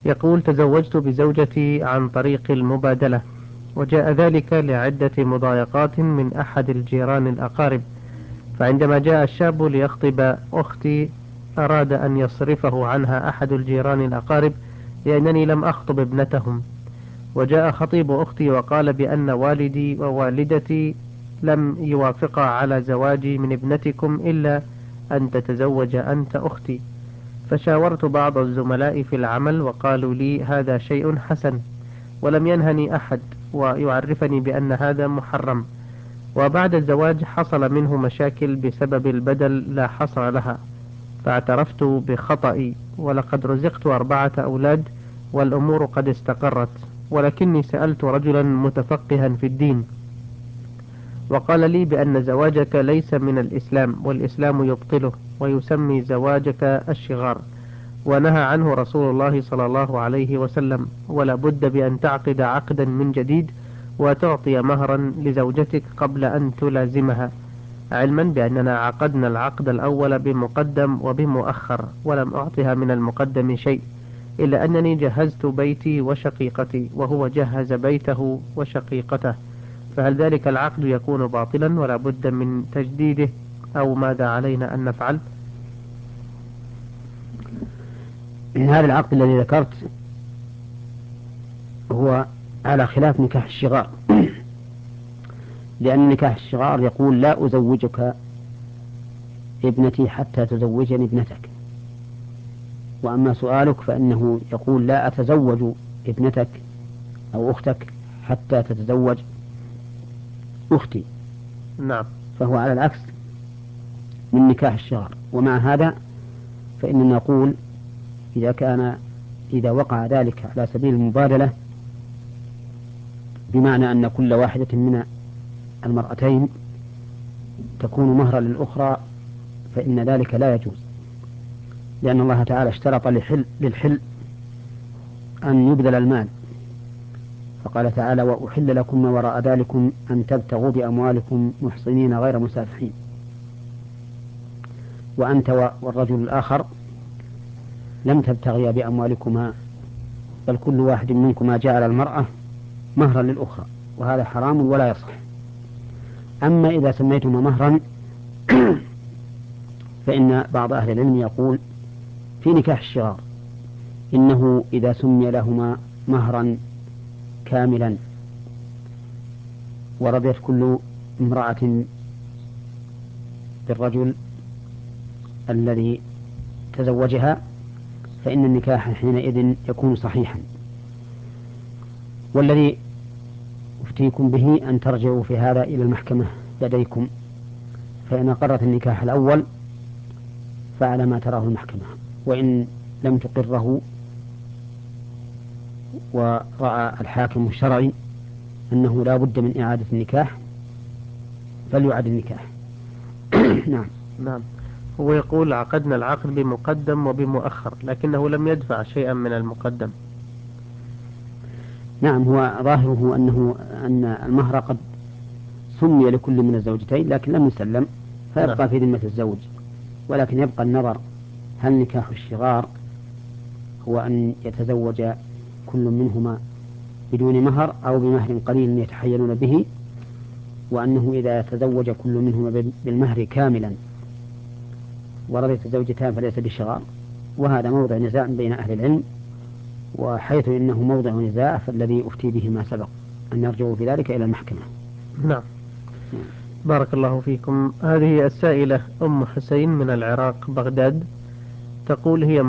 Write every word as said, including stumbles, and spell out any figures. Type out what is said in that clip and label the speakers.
Speaker 1: يقول: تزوجت بزوجتي عن طريق المبادلة، وجاء ذلك لعدة مضايقات من أحد الجيران الأقارب. فعندما جاء الشاب ليخطب أختي أراد أن يصرفه عنها أحد الجيران الأقارب لأنني لم أخطب ابنتهم. وجاء خطيب أختي وقال بأن والدي ووالدتي لم يوافقا على زواجي من ابنتكم إلا أن تتزوج أنت أختي. فشاورت بعض الزملاء في العمل وقالوا لي هذا شيء حسن، ولم ينهني أحد ويعرفني بأن هذا محرم. وبعد الزواج حصل منه مشاكل بسبب البدل لا حصر لها، فاعترفت بخطئي، ولقد رزقت أربعة أولاد والأمور قد استقرت. ولكني سألت رجلا متفقها في الدين وقال لي بأن زواجك ليس من الإسلام، والإسلام يبطله ويسمي زواجك الشغار، ونهى عنه رسول الله صلى الله عليه وسلم، ولا بد بأن تعقد عقدا من جديد وتعطي مهرا لزوجتك قبل أن تلازمها، علما بأننا عقدنا العقد الأول بمقدم وبمؤخر، ولم أعطها من المقدم شيء، إلا أنني جهزت بيتي وشقيقتي وهو جهز بيته وشقيقته. فهل ذلك العقد يكون باطلا ولا بد من تجديده، أو ماذا علينا أن نفعل؟
Speaker 2: إن هذا العقد الذي ذكرت هو على خلاف نكاح الشغار لأن نكاح الشغار يقول لا أزوجك ابنتي حتى تزوجني ابنتك، وأما سؤالك فإنه يقول لا أتزوج ابنتك أو أختك حتى تتزوج أختي،
Speaker 1: نعم.
Speaker 2: فهو على العكس من نكاح الشغار. ومع هذا فإننا نقول إذا كان إذا وقع ذلك على سبيل المبادلة، بمعنى أن كل واحدة من المرأتين تكون مهرا للأخرى، فإن ذلك لا يجوز، لأن الله تعالى اشترط للحل, للحل أن يبذل المال، فقال تعالى وأحل لكم ما وراء ذلكم أن تبتغوا بأموالكم محصنين غير مسافحين. وأنت والرجل الآخر لم تبتغيا بأموالكما، بل كل واحد منكما جعل المرأة مهرا للأخرى، وهذا حرام ولا يصح. أما إذا سميتما مهرا فإن بعض أهل العلم يقول في نكاح الشغار إنه إذا سمي لهما مهرا كاملا ورضيت كل امرأة بالرجل الذي تزوجها فإن النكاح حينئذ يكون صحيحا. والذي أفتيكم به أن ترجعوا في هذا إلى المحكمة لديكم، فإن أقرت النكاح الأول فعلى ما تراه المحكمة، وإن لم تقره ورأى الحاكم الشرعي أنه لا بد من إعادة النكاح فليعد النكاح. نعم.
Speaker 1: نعم. هو يقول عقدنا العقد بمقدم وبمؤخر، لكنه لم يدفع شيئا من المقدم.
Speaker 2: نعم، هو ظاهره أنه أن المهر قد سمي لكل من الزوجتين لكن لم يسلم، فيبقى
Speaker 1: نعم.
Speaker 2: في ذمة الزوج، ولكن يبقى النظر هل نكاح الشغار هو أن يتزوج كل منهما بدون مهر أو بمهر قليل يتحيلون به، وأنه إذا تزوج كل منهما بالمهر كاملا ورضيت الزوجتان فليس بشغار. وهذا موضع نزاع بين أهل العلم، وحيث إنه موضع نزاع فالذي أفتي به ما سبق أن يرجعوا في ذلك إلى المحكمة.
Speaker 1: نعم. بارك الله فيكم. هذه السائلة أم حسين من العراق بغداد، تقول هي